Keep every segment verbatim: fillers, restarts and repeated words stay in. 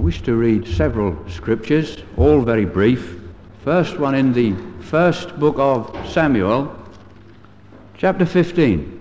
wish to read several scriptures, all very brief. First one in the first book of Samuel, chapter fifteen,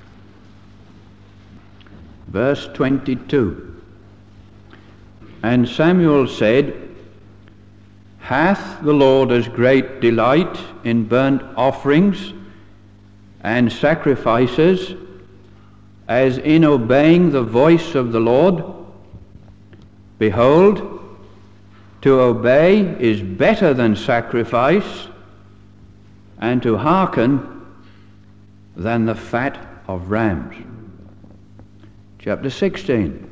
verse twenty-two. And Samuel said, Hath the Lord as great delight in burnt offerings and sacrifices as in obeying the voice of the Lord? Behold, to obey is better than sacrifice, and to hearken than the fat of rams. Chapter sixteen,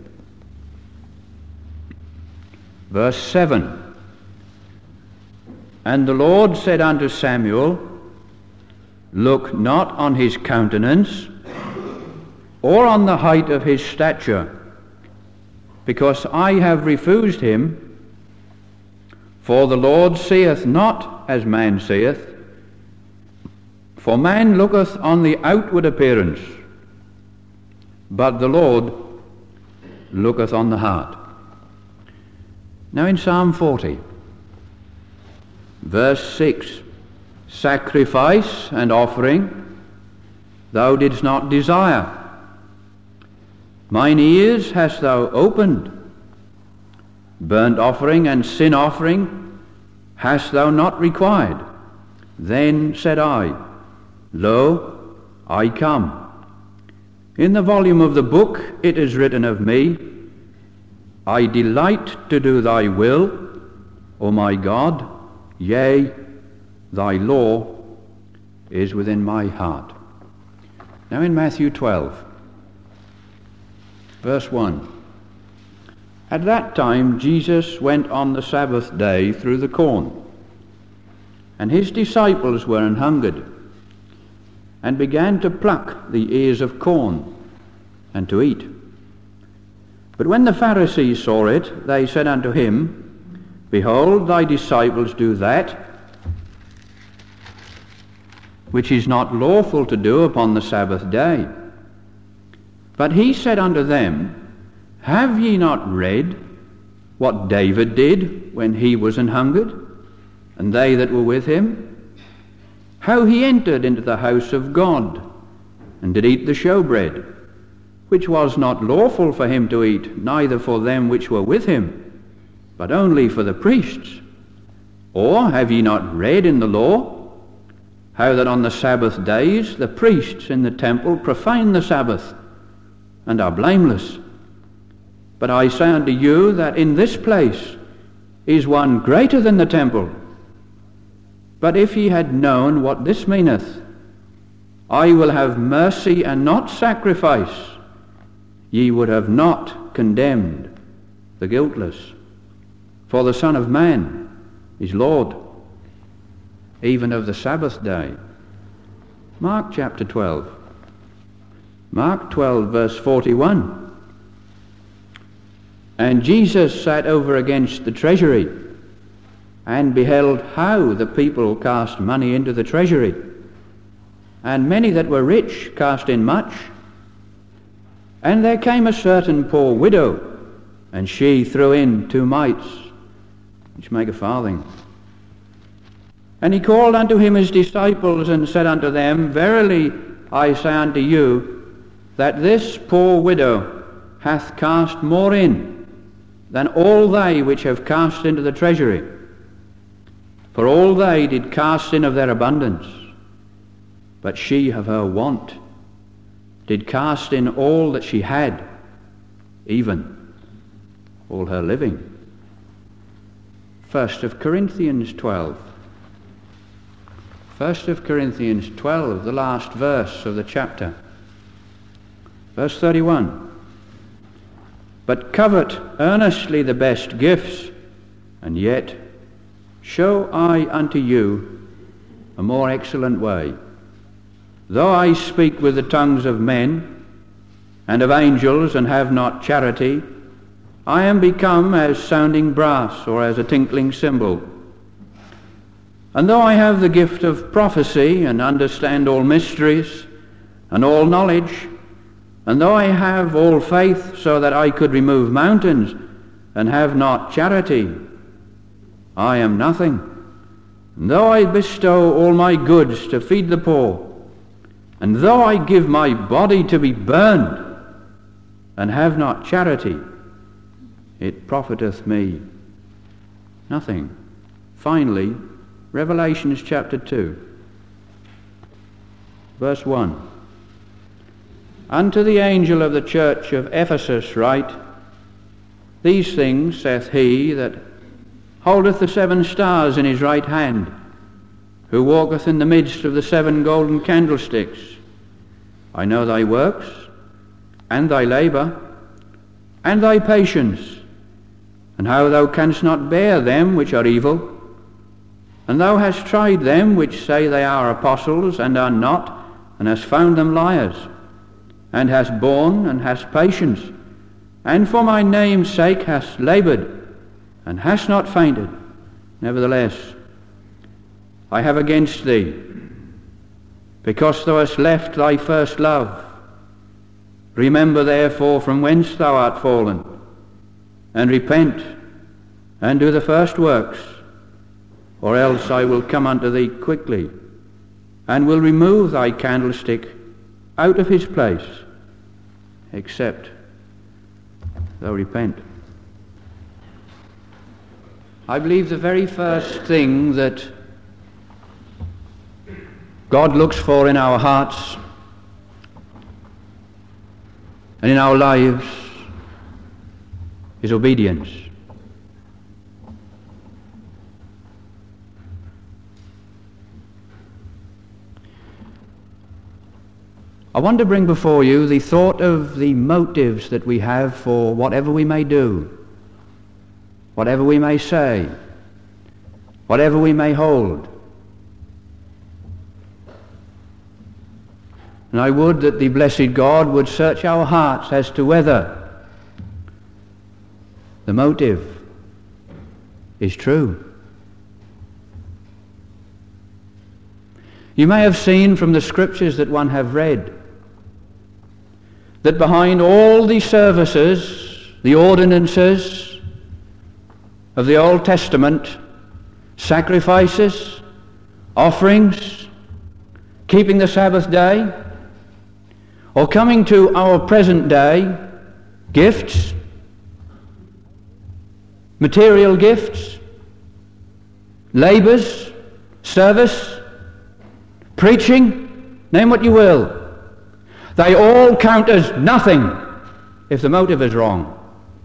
verse seven. And the Lord said unto Samuel, Look not on his countenance, or on the height of his stature, because I have refused him. For the Lord seeth not as man seeth. For man looketh on the outward appearance, but the Lord looketh on the heart. Now in Psalm forty, verse six, Sacrifice and offering thou didst not desire. Mine ears hast thou opened. Burnt offering and sin offering hast thou not required. Then said I, Lo, I come. In the volume of the book it is written of me, I delight to do thy will, O my God, yea, thy law is within my heart. Now in Matthew twelve, verse one. At that time Jesus went on the Sabbath day through the corn, and his disciples were an hungered, and began to pluck the ears of corn, and to eat. But when the Pharisees saw it, they said unto him, Behold, thy disciples do that which is not lawful to do upon the Sabbath day. But he said unto them, Have ye not read what David did when he was an hungered, and they that were with him? How he entered into the house of God, and did eat the showbread, which was not lawful for him to eat, neither for them which were with him, but only for the priests. Or have ye not read in the law, how that on the Sabbath days the priests in the temple profane the Sabbath, and are blameless? But I say unto you that in this place is one greater than the temple. But if ye had known what this meaneth, I will have mercy and not sacrifice, ye would have not condemned the guiltless. For the Son of Man is Lord, even of the Sabbath day. Mark chapter twelve. Mark twelve, verse forty-one. And Jesus sat over against the treasury, and beheld how the people cast money into the treasury. And many that were rich cast in much. And there came a certain poor widow, and she threw in two mites, which make a farthing. And he called unto him his disciples, and said unto them, Verily I say unto you, that this poor widow hath cast more in than all they which have cast into the treasury. For all they did cast in of their abundance, but she of her want did cast in all that she had, even all her living. First of Corinthians twelve. First of Corinthians twelve, the last verse of the chapter. Verse thirty-one. But covet earnestly the best gifts, and yet show I unto you a more excellent way. Though I speak with the tongues of men and of angels, and have not charity, I am become as sounding brass, or as a tinkling cymbal. And though I have the gift of prophecy, and understand all mysteries and all knowledge, and though I have all faith so that I could remove mountains, and have not charity, I am nothing. And though I bestow all my goods to feed the poor, and though I give my body to be burned, and have not charity, it profiteth me nothing. Finally, Revelation chapter two, verse one. Unto the angel of the church of Ephesus write, These things saith he that holdeth the seven stars in his right hand, who walketh in the midst of the seven golden candlesticks. I know thy works, and thy labour, and thy patience, and how thou canst not bear them which are evil, and thou hast tried them which say they are apostles, and are not, and hast found them liars, and hast borne, and hast patience, and for my name's sake hast laboured, and hast not fainted. Nevertheless, I have against thee, because thou hast left thy first love. Remember therefore from whence thou art fallen, and repent, and do the first works, or else I will come unto thee quickly, and will remove thy candlestick out of his place, except thou repent. I believe the very first thing that God looks for in our hearts and in our lives is obedience. I want to bring before you the thought of the motives that we have for whatever we may do, whatever we may say, whatever we may hold. And I would that the blessed God would search our hearts as to whether the motive is true. You may have seen from the scriptures that one have read that behind all the services, the ordinances of the Old Testament, sacrifices, offerings, keeping the Sabbath day, or coming to our present day, gifts, material gifts, labours, service, preaching, name what you will, they all count as nothing if the motive is wrong.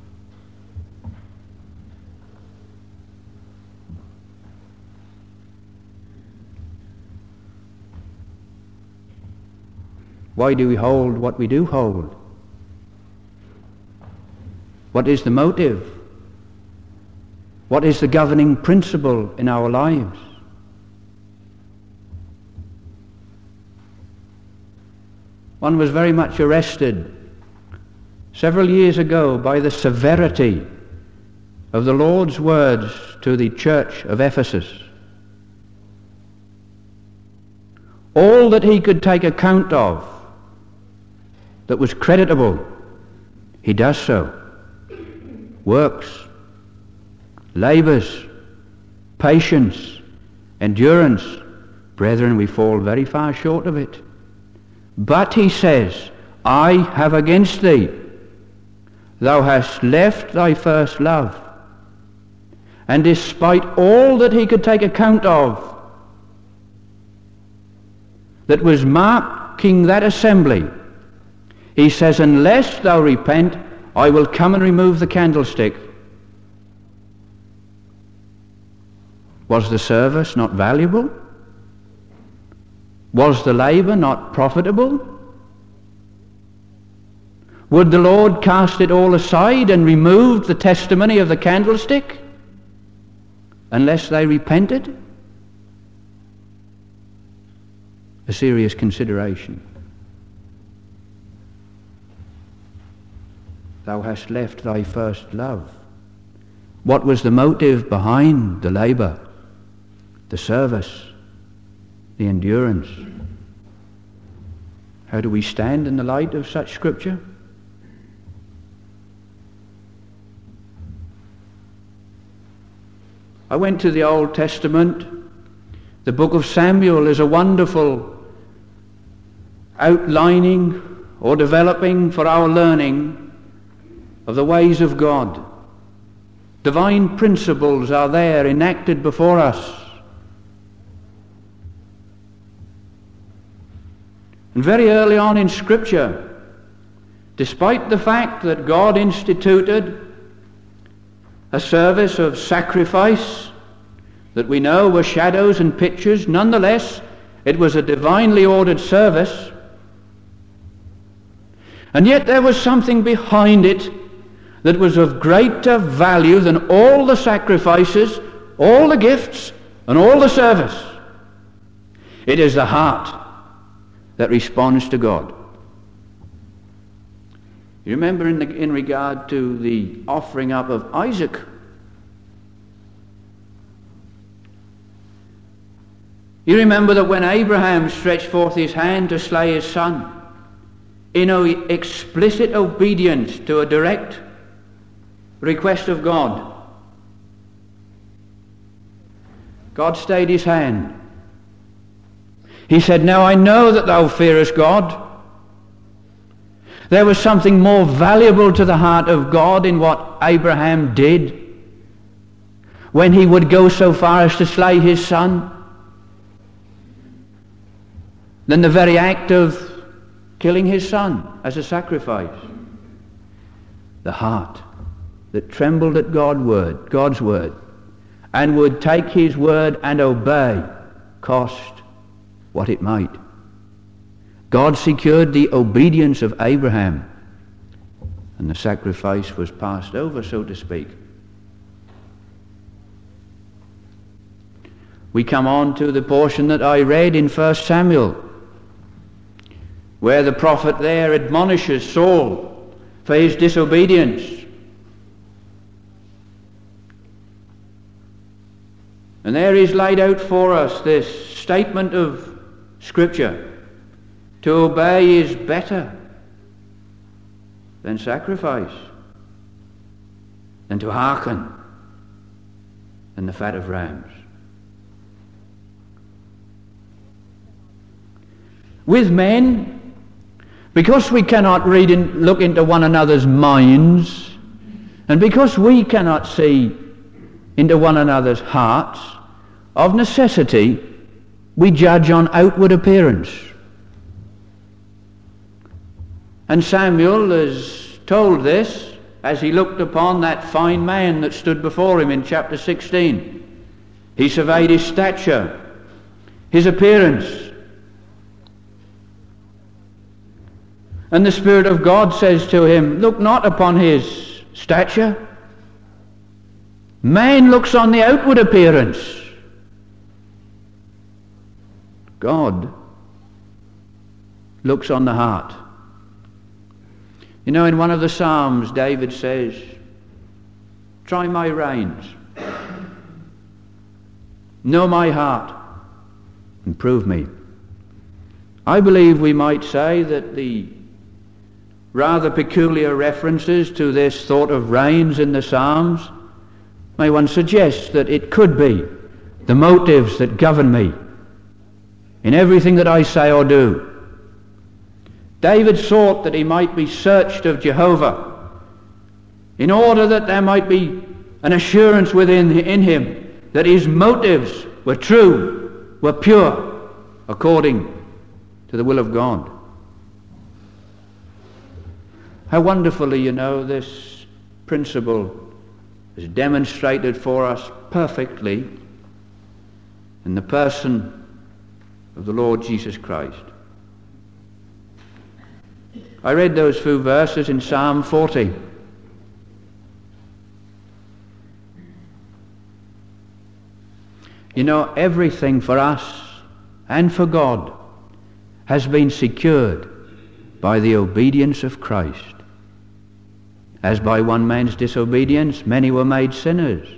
Why do we hold what we do hold? What is the motive? What is the governing principle in our lives? One was very much arrested several years ago by the severity of the Lord's words to the church of Ephesus. All that he could take account of that was creditable, he does so. Works, labours, patience, endurance. Brethren, we fall very far short of it. But he says, I have against thee, thou hast left thy first love. And despite all that he could take account of that was marking that assembly, he says, unless thou repent, I will come and remove the candlestick. Was the service not valuable? Was the labour not profitable? Would the Lord cast it all aside and remove the testimony of the candlestick unless they repented? A serious consideration. Thou hast left thy first love. What was the motive behind the labour, the service, the endurance? How do we stand in the light of such scripture? I went to the Old Testament. The book of Samuel is a wonderful outlining or developing for our learning of the ways of God. Divine principles are there enacted before us. And very early on in Scripture, despite the fact that God instituted a service of sacrifice that we know were shadows and pictures, nonetheless it was a divinely ordered service. And yet there was something behind it that was of greater value than all the sacrifices, all the gifts, and all the service. It is the heart that responds to God. You remember in, the, in regard to the offering up of Isaac, you remember that when Abraham stretched forth his hand to slay his son, in explicit obedience to a direct request of God, God stayed his hand. He said, "Now I know that thou fearest God." There was something more valuable to the heart of God in what Abraham did when he would go so far as to slay his son than the very act of killing his son as a sacrifice. The heart that trembled at God's word, God's word, and would take his word and obey, cost what it might. God secured the obedience of Abraham, and the sacrifice was passed over, so to speak. We come on to the portion that I read in First Samuel, where the prophet there admonishes Saul for his disobedience. And there is laid out for us this statement of Scripture. To obey is better than sacrifice, than to hearken than the fat of rams. With men, because we cannot read and look into one another's minds, and because we cannot see into one another's hearts, of necessity we judge on outward appearance. And Samuel is told this as he looked upon that fine man that stood before him in chapter sixteen. He surveyed his stature, his appearance. And the Spirit of God says to him, look not upon his stature. Man looks on the outward appearance. God looks on the heart. You know, in one of the Psalms, David says, try my reins, know my heart, and prove me. I believe we might say that the rather peculiar references to this thought of reins in the Psalms, may one suggest that it could be the motives that govern me in everything that I say or do. David sought that he might be searched of Jehovah in order that there might be an assurance within in him that his motives were true, were pure, according to the will of God. How wonderfully, you know, this principle is demonstrated for us perfectly in the person of the Lord Jesus Christ. I read those few verses in Psalm forty. You know, everything for us and for God has been secured by the obedience of Christ. As by one man's disobedience many were made sinners,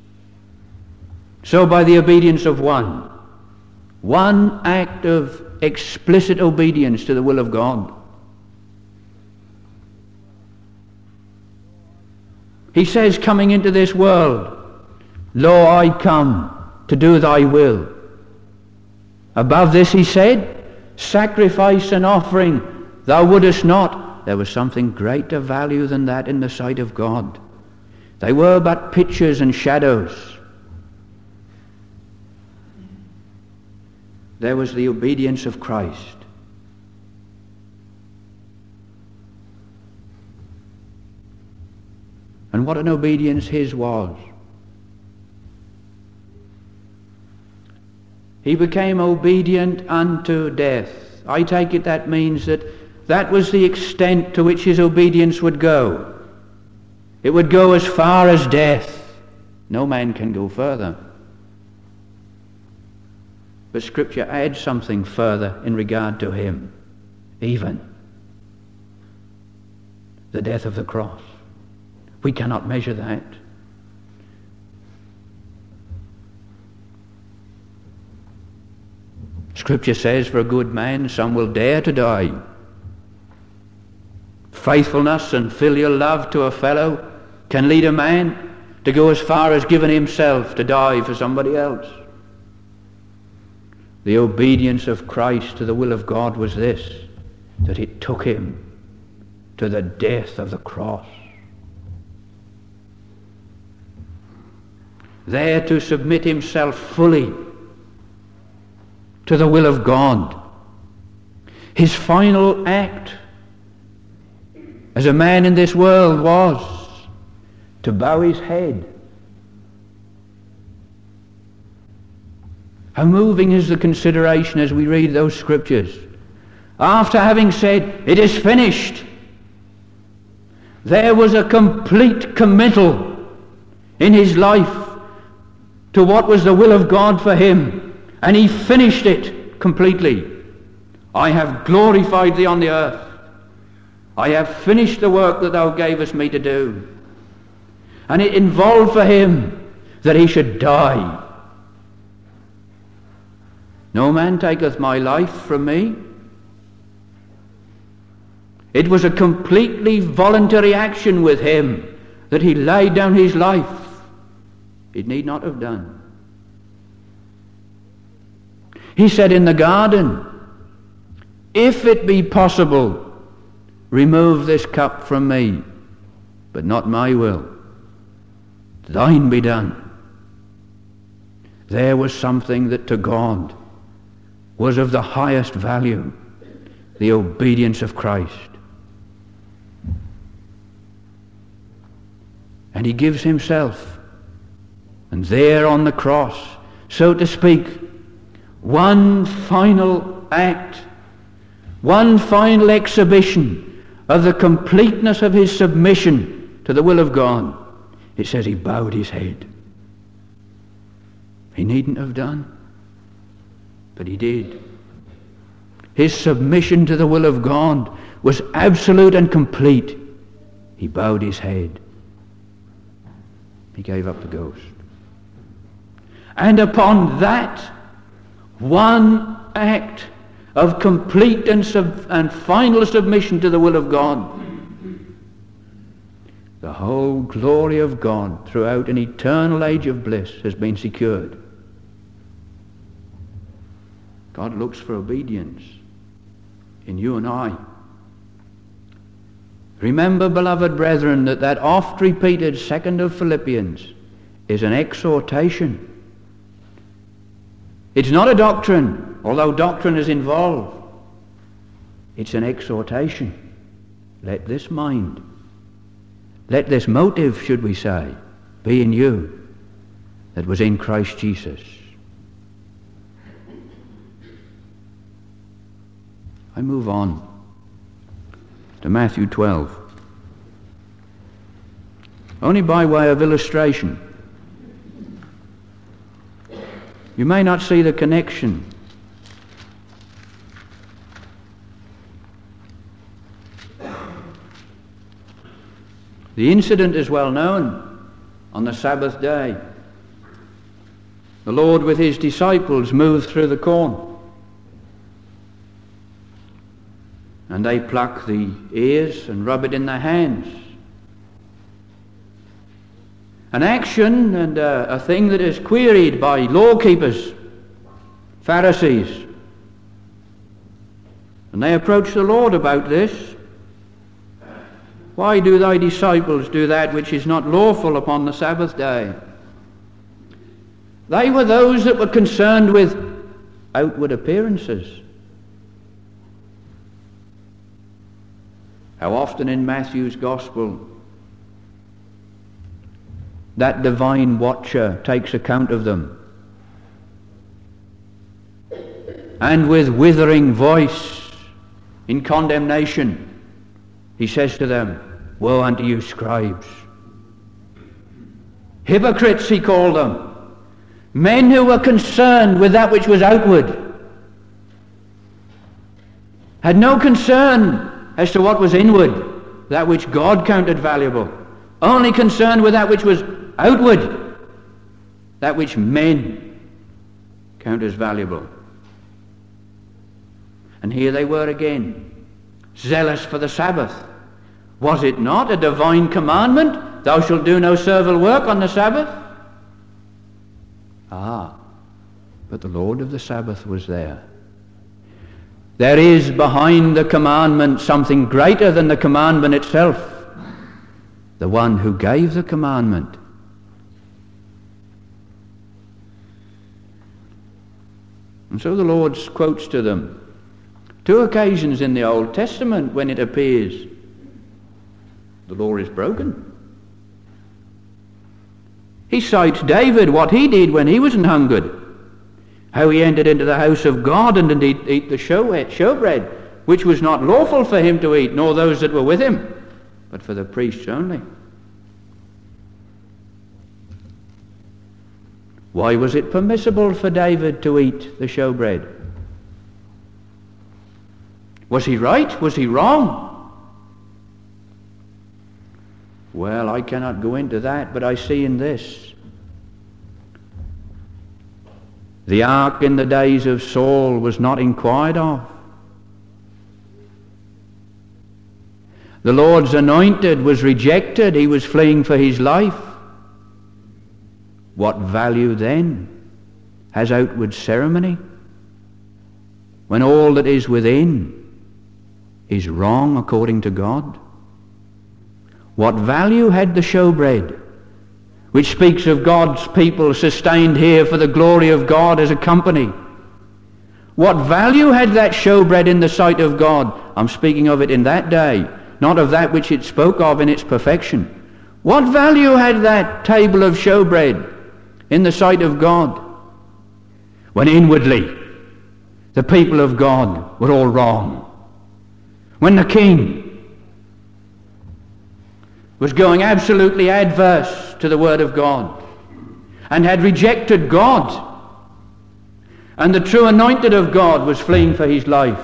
so by the obedience of one, one act of explicit obedience to the will of God, he says, coming into this world, Lo, I come to do thy will. Above this, he said, sacrifice and offering thou wouldest not. There was something greater value than that in the sight of God. They were but pictures and shadows. There was the obedience of Christ. And what an obedience his was. He became obedient unto death. I take it that means that that was the extent to which his obedience would go. It would go as far as death. No man can go further. But Scripture adds something further in regard to him. Even the death of the cross. We cannot measure that. Scripture says, for a good man, some will dare to die. Faithfulness and filial love to a fellow can lead a man to go as far as giving himself to die for somebody else. The obedience of Christ to the will of God was this, that it took him to the death of the cross. There to submit himself fully to the will of God. His final act as a man in this world was to bow his head. How moving is the consideration as we read those scriptures. After having said, it is finished, there was a complete committal in his life to what was the will of God for him. And he finished it completely. I have glorified thee on the earth. I have finished the work that thou gavest me to do. And it involved for him that he should die. No man taketh my life from me. It was a completely voluntary action with him that he laid down his life. It need not have done. He said in the garden, if it be possible, remove this cup from me, but not my will. Thine be done. There was something that to God was of the highest value, the obedience of Christ. And he gives himself, and there on the cross, so to speak, one final act, one final exhibition of the completeness of his submission to the will of God. It says he bowed his head. He needn't have done, but he did. His submission to the will of God was absolute and complete. He bowed his head. He gave up the ghost. And upon that one act of complete and, sub- and final submission to the will of God, the whole glory of God throughout an eternal age of bliss has been secured. God looks for obedience in you and I. Remember, beloved brethren, that that oft-repeated second of Philippians is an exhortation. It's not a doctrine, although doctrine is involved. It's an exhortation. Let this mind, let this motive, should we say, be in you that was in Christ Jesus. I move on to Matthew twelve. Only by way of illustration. You may not see the connection. The incident is well known. On the Sabbath day, the Lord with his disciples moved through the corn. And they pluck the ears and rub it in their hands. An action and a, a thing that is queried by law-keepers, Pharisees. And they approach the Lord about this. Why do thy disciples do that which is not lawful upon the Sabbath day? They were those that were concerned with outward appearances. How often in Matthew's Gospel that divine watcher takes account of them, and with withering voice in condemnation he says to them, woe unto you, scribes! Hypocrites, he called them. Men who were concerned with that which was outward, had no concern as to what was inward, that which God counted valuable. Only concerned with that which was outward, that which men count as valuable. And here they were again, zealous for the Sabbath. Was it not a divine commandment? Thou shalt do no servile work on the Sabbath. Ah, but the Lord of the Sabbath was there. There is behind the commandment something greater than the commandment itself. The one who gave the commandment. And so the Lord quotes to them two occasions in the Old Testament when it appears the law is broken. He cites David, what he did when he was an hungered, how he entered into the house of God and did eat, eat the show, showbread, which was not lawful for him to eat, nor those that were with him, but for the priests only. Why was it permissible for David to eat the showbread? Was he right? Was he wrong? Well, I cannot go into that, but I see in this. The ark in the days of Saul was not inquired of. The Lord's anointed was rejected. He was fleeing for his life. What value then has outward ceremony when all that is within is wrong according to God? What value had the showbread, which speaks of God's people sustained here for the glory of God as a company? What value had that showbread in the sight of God? I'm speaking of it in that day, not of that which it spoke of in its perfection. What value had that table of showbread in the sight of God, when inwardly the people of God were all wrong? When the king was going absolutely adverse to the Word of God and had rejected God, and the true anointed of God was fleeing for his life.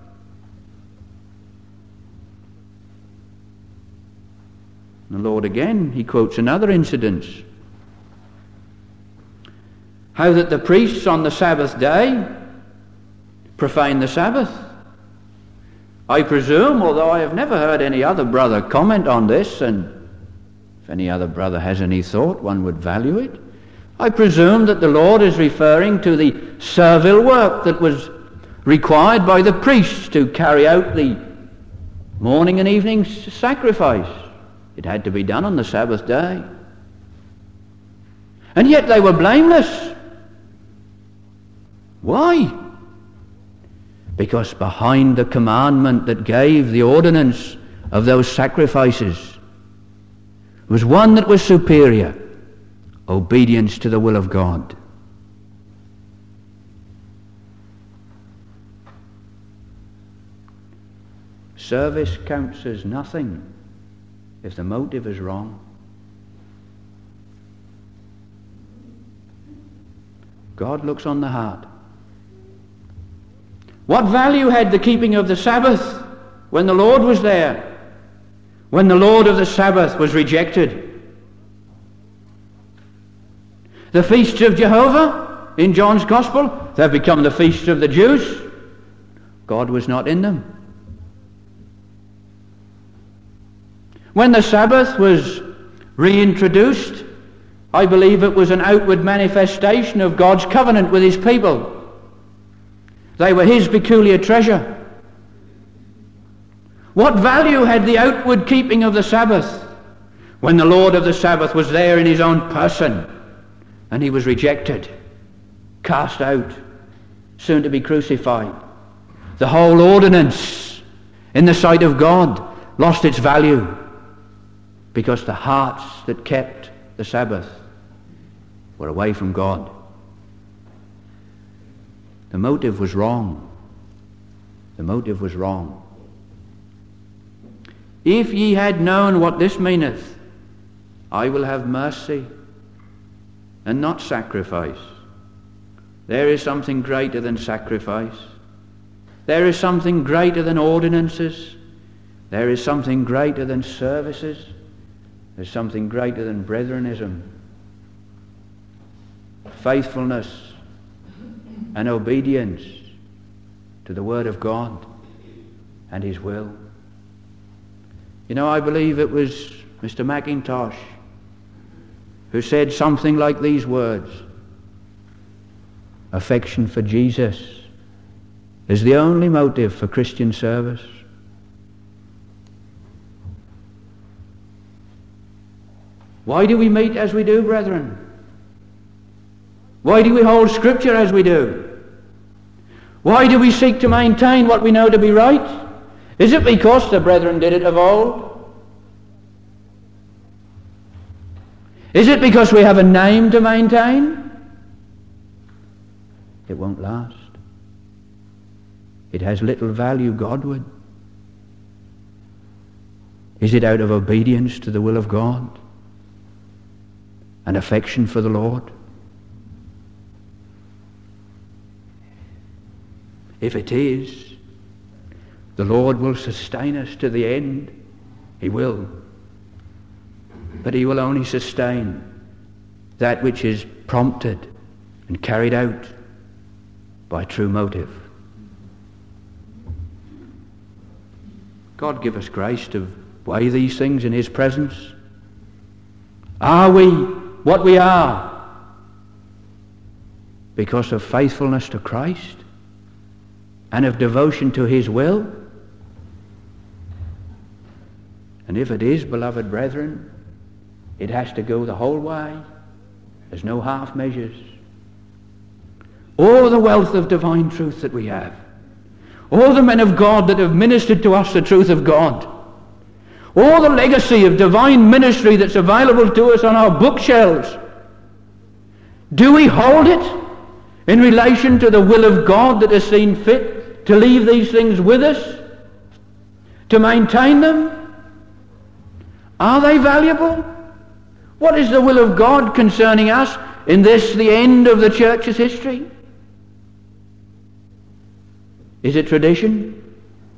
The Lord again, he quotes another incident. How that the priests on the Sabbath day profane the Sabbath. I presume, although I have never heard any other brother comment on this, and if any other brother has any thought, one would value it. I presume that the Lord is referring to the servile work that was required by the priests to carry out the morning and evening sacrifice. It had to be done on the Sabbath day. And yet they were blameless. Why? Because behind the commandment that gave the ordinance of those sacrifices was one that was superior: obedience to the will of God. Service counts as nothing if the motive is wrong. God looks on the heart. What value had the keeping of the Sabbath when the Lord was there, when the Lord of the Sabbath was rejected? The feasts of Jehovah in John's Gospel, they've become the feasts of the Jews. God was not in them. When the Sabbath was reintroduced I believe it was an outward manifestation of God's covenant with his people. They were his peculiar treasure. What value had the outward keeping of the Sabbath when the Lord of the Sabbath was there in his own person and he was rejected, cast out, soon to be crucified? The whole ordinance in the sight of God lost its value because the hearts that kept the Sabbath were away from God. The motive was wrong. The motive was wrong. If ye had known what this meaneth, I will have mercy and not sacrifice. There is something greater than sacrifice. There is something greater than ordinances. There is something greater than services. There's something greater than brethrenism. Faithfulness and obedience to the Word of God and his will. You know, I believe it was Mister Mackintosh who said something like these words: affection for Jesus is the only motive for Christian service. Why do we meet as we do, brethren? Why do we hold Scripture as we do? Why do we seek to maintain what we know to be right? Is it because the brethren did it of old? Is it because we have a name to maintain? It won't last. It has little value Godward. Is it out of obedience to the will of God and affection for the Lord? If it is, the Lord will sustain us to the end. He will. But he will only sustain that which is prompted and carried out by true motive. God give us grace to weigh these things in his presence. Are we what we are because of faithfulness to Christ and of devotion to his will? And if it is, beloved brethren, it has to go the whole way. There's no half measures. All the wealth of divine truth that we have, all the men of God that have ministered to us the truth of God, all the legacy of divine ministry that's available to us on our bookshelves, do we hold it in relation to the will of God that has seen fit to leave these things with us, to maintain them? Are they valuable? What is the will of God concerning us in this, the end of the church's history? Is it tradition?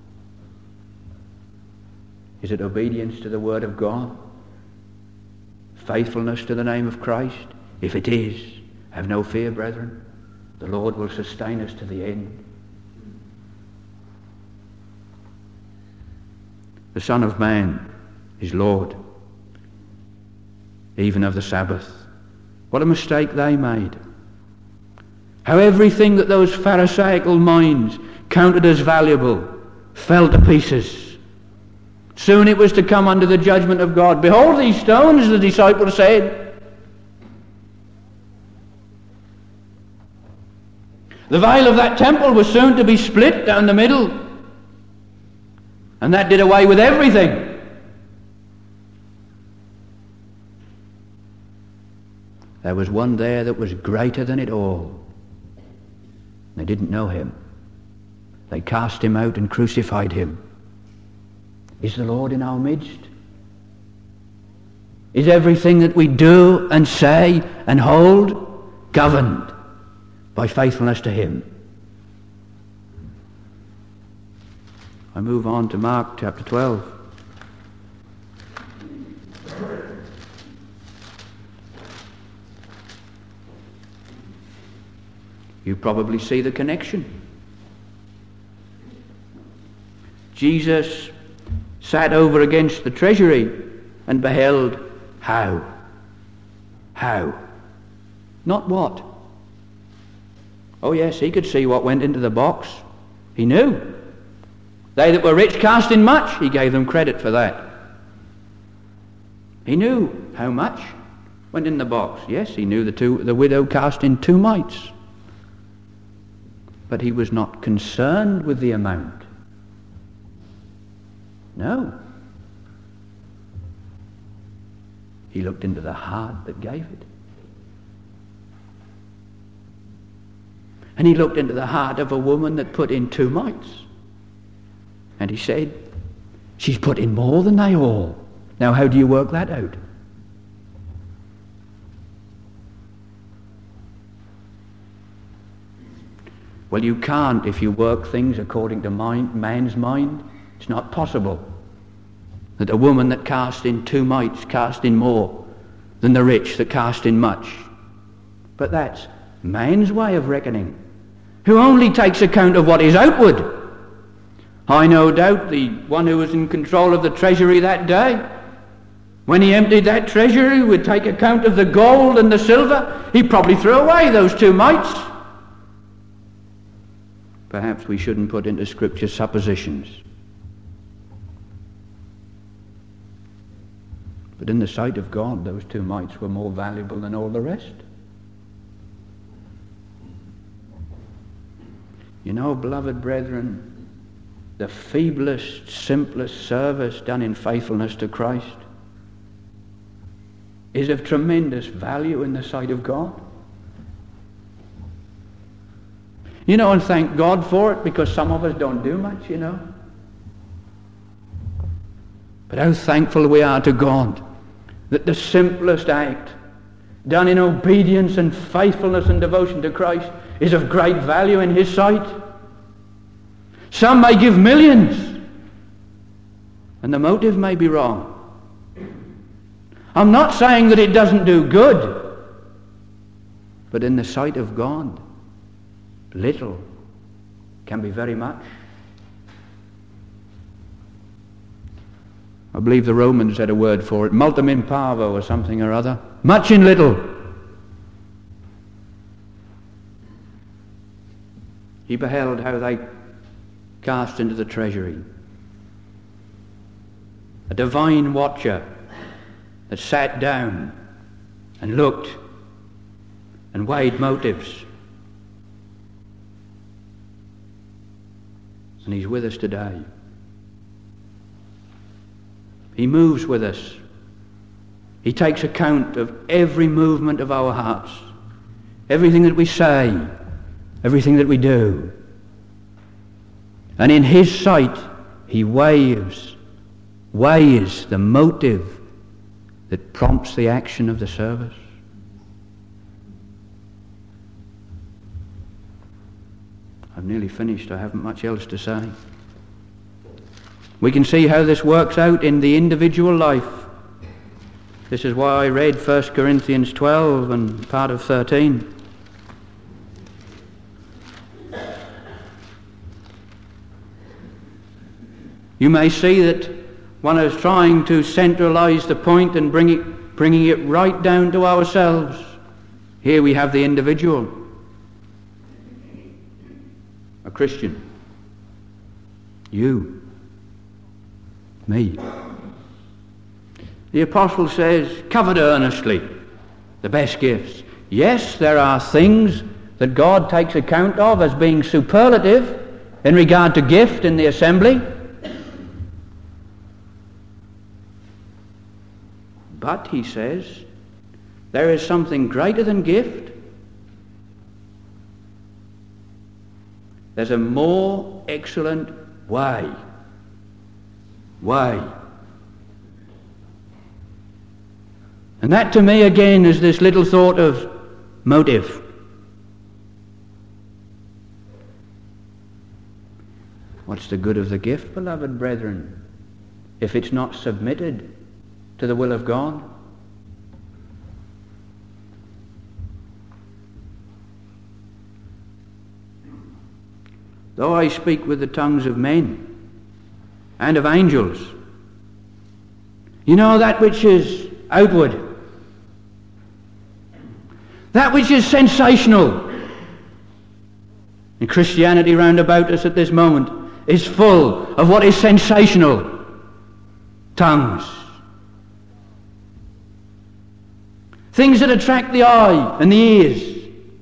Is it obedience to the Word of God? Faithfulness to the name of Christ? If it is, have no fear, brethren. The Lord will sustain us to the end. The Son of Man is Lord, even of the Sabbath. What a mistake they made. How everything that those Pharisaical minds counted as valuable fell to pieces. Soon it was to come under the judgment of God. Behold these stones, the disciples said. The veil of that temple was soon to be split down the middle. And that did away with everything. There was one there that was greater than it all. They didn't know him. They cast him out and crucified him. Is the Lord in our midst? Is everything that we do and say and hold governed by faithfulness to him? I move on to Mark chapter twelve. You probably see the connection. Jesus sat over against the treasury and beheld how. How? Not what? Oh yes, he could see what went into the box. He knew. They that were rich cast in much. He gave them credit for that. He knew how much went in the box. Yes, he knew the two, the widow cast in two mites. But he was not concerned with the amount. No. He looked into the heart that gave it. And he looked into the heart of a woman that put in two mites. And he said, she's put in more than they all. Now how do you work that out? Well, you can't if you work things according to mind, man's mind. It's not possible that a woman that cast in two mites cast in more than the rich that cast in much. But that's man's way of reckoning, who only takes account of what is outward. I no doubt the one who was in control of the treasury that day, when he emptied that treasury, would take account of the gold and the silver. He probably threw away those two mites. Perhaps we shouldn't put into Scripture suppositions. But in the sight of God, those two mites were more valuable than all the rest. You know, beloved brethren, the feeblest, simplest service done in faithfulness to Christ is of tremendous value in the sight of God. You know, and thank God for it, because some of us don't do much, you know. But how thankful we are to God that the simplest act done in obedience and faithfulness and devotion to Christ is of great value in His sight. Some may give millions, and the motive may be wrong. I'm not saying that it doesn't do good, but in the sight of God, little can be very much. I believe the Romans had a word for it, multum in parvo or something or other. Much in little. He beheld how they cast into the treasury. A divine watcher that sat down and looked and weighed motives. And He's with us today. He moves with us. He takes account of every movement of our hearts, everything that we say, everything that we do. And in His sight, He weighs, weighs the motive that prompts the action of the service. I've nearly finished. I haven't much else to say. We can see how this works out in the individual life. This is why I read First Corinthians twelve and part of thirteen. You may see that one is trying to centralize the point and bring it, bringing it right down to ourselves. Here we have the individual, a Christian, you, me. The apostle says, covet earnestly the best gifts. Yes, there are things that God takes account of as being superlative in regard to gift in the assembly. But, he says, there is something greater than gift. There's a more excellent way. Way. And that to me again is this little thought of motive. What's the good of the gift, beloved brethren, if it's not submitted to the will of God? Though I speak with the tongues of men and of angels, you know, that which is outward, That which is sensational. And Christianity round about us at this moment is full of what is sensational. Tongues. Things that attract the eye and the ears.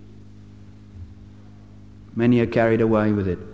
Many are carried away with it.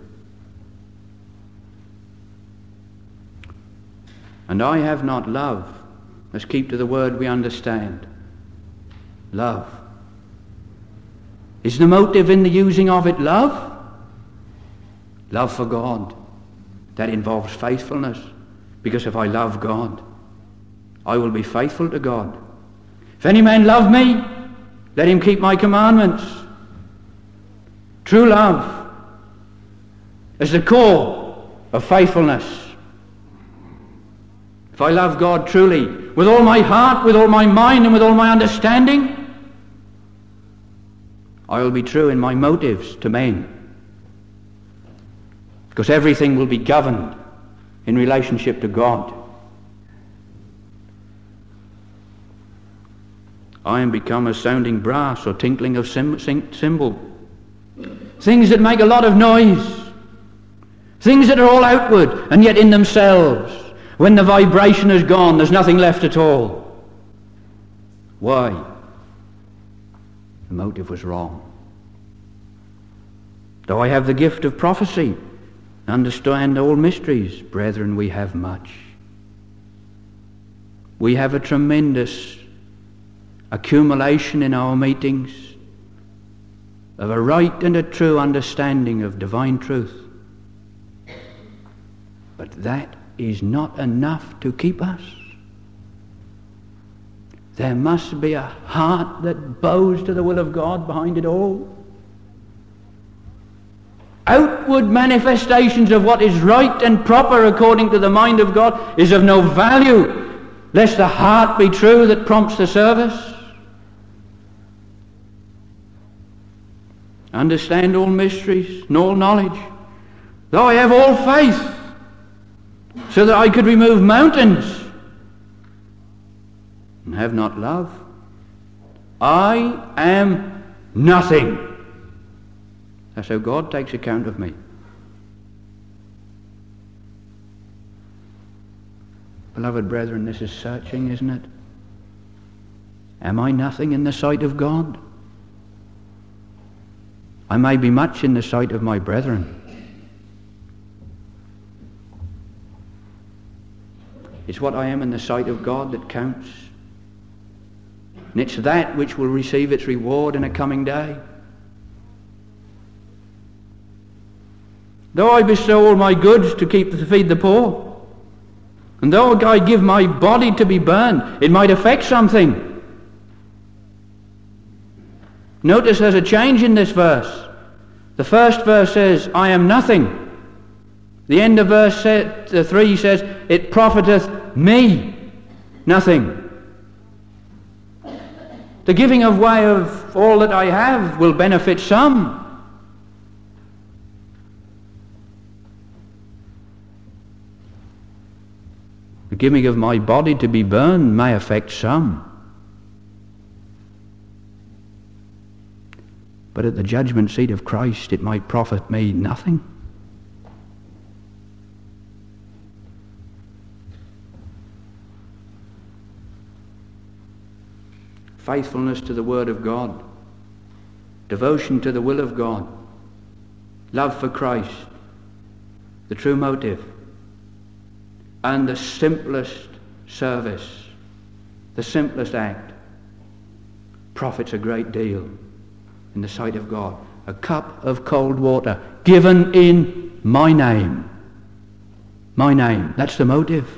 And I have not love. Let's keep to the word we understand. Love. Is the motive in the using of it love? Love for God. That involves faithfulness. Because if I love God, I will be faithful to God. If any man love me, let him keep my commandments. True love is the core of faithfulness. If I love God truly, with all my heart, with all my mind, and with all my understanding, I will be true in my motives to men. Because everything will be governed in relationship to God. I am become as sounding brass or tinkling of cymbal. Things that make a lot of noise. Things that are all outward and yet in themselves. When the vibration is gone, there's nothing left at all. Why? The motive was wrong. Though I have the gift of prophecy, understand all mysteries, brethren, we have much. We have a tremendous accumulation in our meetings of a right and a true understanding of divine truth. But that is not enough to keep us. There must be a heart that bows to the will of God behind it all. Outward manifestations of what is right and proper according to the mind of God is of no value, lest the heart be true that prompts the service. Understand all mysteries and all knowledge, though I have all faith, so that I could remove mountains, and have not love, I am nothing. That's how God takes account of me. Beloved brethren, this is searching, isn't it? Am I nothing in the sight of God? I may be much in the sight of my brethren. It's what I am in the sight of God that counts. And it's that which will receive its reward in a coming day. Though I bestow all my goods to keep to feed the poor, and though I give my body to be burned, it might affect something. Notice there's a change in this verse. The first verse says, I am nothing. The end of verse three says, it profiteth me nothing. The giving away of all that I have will benefit some. The giving of my body to be burned may affect some. But at the judgment seat of Christ it might profit me nothing. Faithfulness to the Word of God, devotion to the will of God, love for Christ, the true motive, and the simplest service, the simplest act, profits a great deal in the sight of God. A cup of cold water given in my name. My name. That's the motive.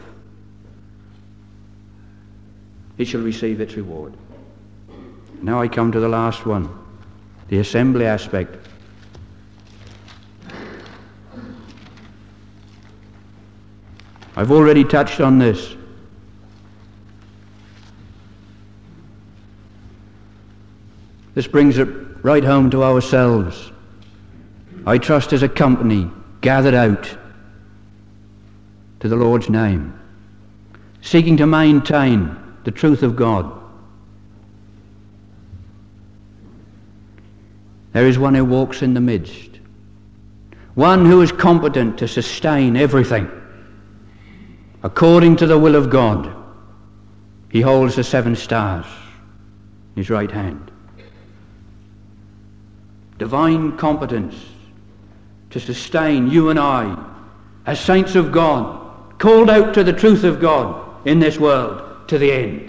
It shall receive its reward. Now I come to the last one, the assembly aspect. I've already touched on this. This brings it right home to ourselves. I trust as a company gathered out to the Lord's name, seeking to maintain the truth of God. there is one who walks in the midst. One who is competent to sustain everything according to the will of God. He holds the seven stars in his right hand. Divine competence to sustain you and I as saints of God, called out to the truth of God in this world to the end.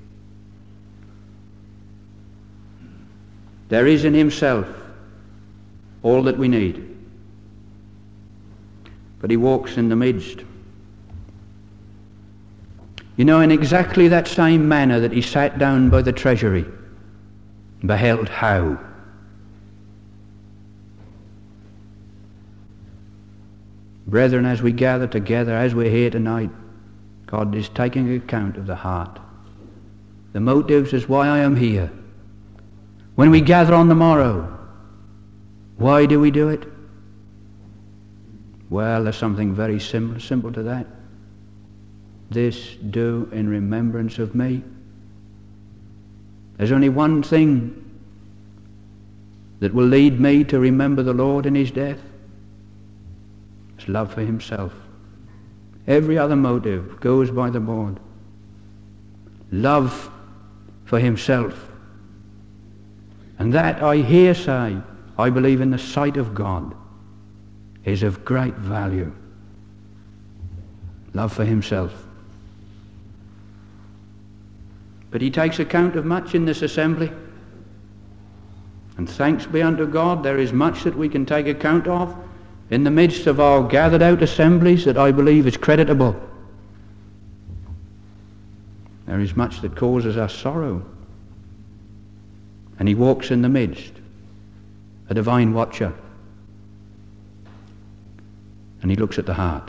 There is in himself all that we need. But he walks in the midst. You know, in exactly that same manner that he sat down by the treasury, beheld how. Brethren, as we gather together, as we're here tonight, God is taking account of the heart. The motives is why I am here. When we gather on the morrow, why do we do it? Well, there's something very simple, simple to that. This do in remembrance of me. There's only one thing that will lead me to remember the Lord in his death. It's love for himself. Every other motive goes by the board. Love for himself. And that I hear say, I believe in the sight of God, is of great value. Love for himself. But he takes account of much in this assembly. And thanks be unto God, there is much that we can take account of in the midst of our gathered out assemblies that I believe is creditable. There is much that causes us sorrow. And he walks in the midst, a divine watcher. And he looks at the heart.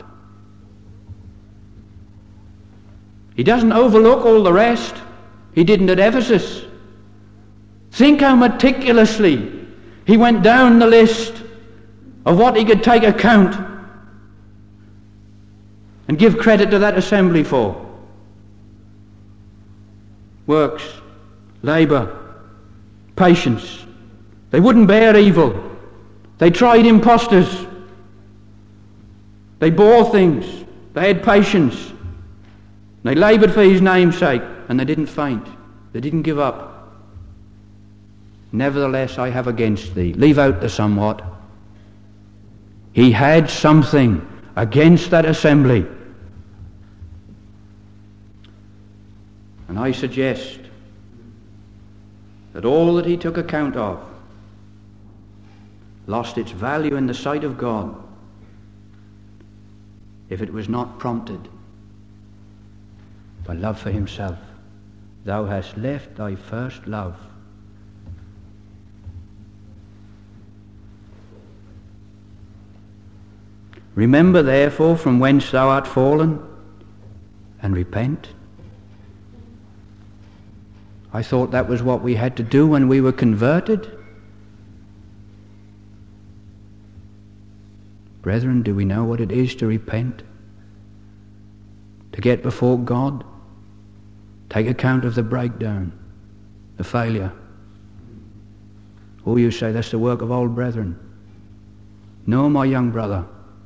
He doesn't overlook all the rest. He didn't at Ephesus. Think how meticulously he went down the list of what he could take account and give credit to that assembly for. Works, labour, patience. They wouldn't bear evil. They tried impostors. They bore things. They had patience. They laboured for his name's sake, and they didn't faint. They didn't give up. Nevertheless, I have against thee. Leave out the somewhat. He had something against that assembly. And I suggest that all that he took account of lost its value in the sight of God if it was not prompted by love for himself. Thou hast left thy first love. Remember therefore from whence thou art fallen, and repent. I thought that was what we had to do when we were converted. Brethren, do we know what it is to repent? To get before God? Take account of the breakdown, the failure. Oh, you say that's the work of old brethren. No, my young brother.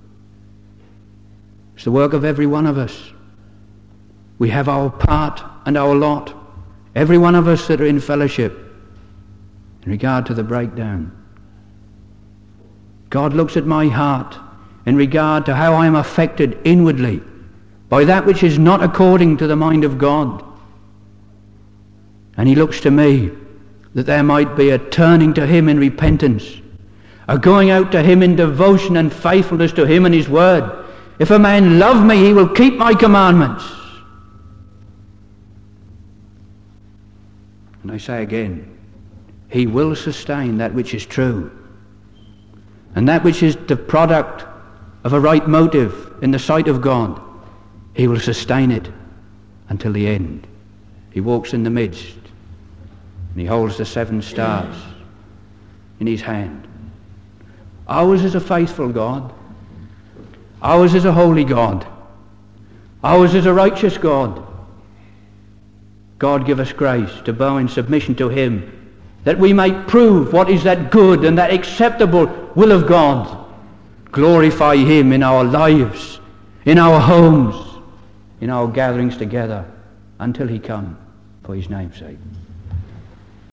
It's the work of every one of us. We have our part and our lot. Every one of us that are in fellowship in regard to the breakdown. God looks at my heart in regard to how I am affected inwardly by that which is not according to the mind of God. And he looks to me that there might be a turning to him in repentance, a going out to him in devotion and faithfulness to him and his word. If a man love me, he will keep my commandments. And I say again, he will sustain that which is true. And that which is the product of a right motive in the sight of God, he will sustain it until the end. He walks in the midst, and he holds the seven stars in his hand. Ours is a faithful God. Ours is a holy God. Ours is a righteous God. God give us grace to bow in submission to him that we may prove what is that good and that acceptable will of God. Glorify him in our lives, in our homes, in our gatherings together, until he come for his name's sake.